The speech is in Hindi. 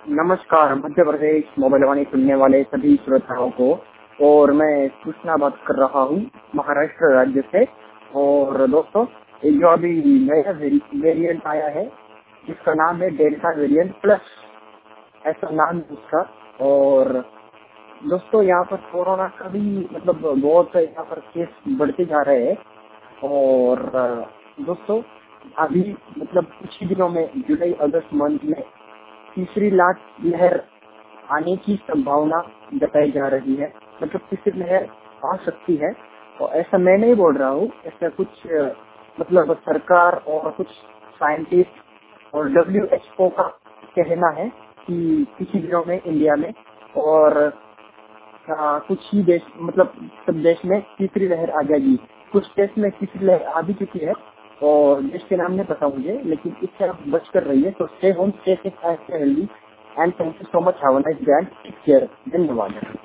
नमस्कार मध्य प्रदेश मोबाइल वाणी सुनने वाले सभी श्रोताओं को। और मैं कृष्णा बात कर रहा हूँ महाराष्ट्र राज्य से। और दोस्तों, ये जो अभी नया वेरिएंट आया है जिसका नाम है डेल्टा वेरिएंट प्लस, ऐसा नाम है उसका। और दोस्तों, यहाँ पर कोरोना का भी मतलब बहुत यहाँ पर केस बढ़ते जा रहे हैं। और दोस्तों, अभी मतलब कुछ ही दिनों में जुलाई अगस्त मंथ में तीसरी लहर आने की संभावना जताई जा रही है। मतलब तीसरी लहर आ सकती है। और ऐसा मैं नहीं बोल रहा हूँ, ऐसा कुछ मतलब सरकार और कुछ साइंटिस्ट और WHO का कहना है कि कुछ ही दिनों में इंडिया में और कुछ ही देश मतलब सब देश में तीसरी लहर आ जाएगी। कुछ देश में तीसरी लहर आ भी चुकी है और देश के नाम नहीं पता मुझे, लेकिन इससे आप बच कर रहिए। तो stay home, stay safe, stay healthy and thank you so much. Have a nice day and take care. धन्यवाद।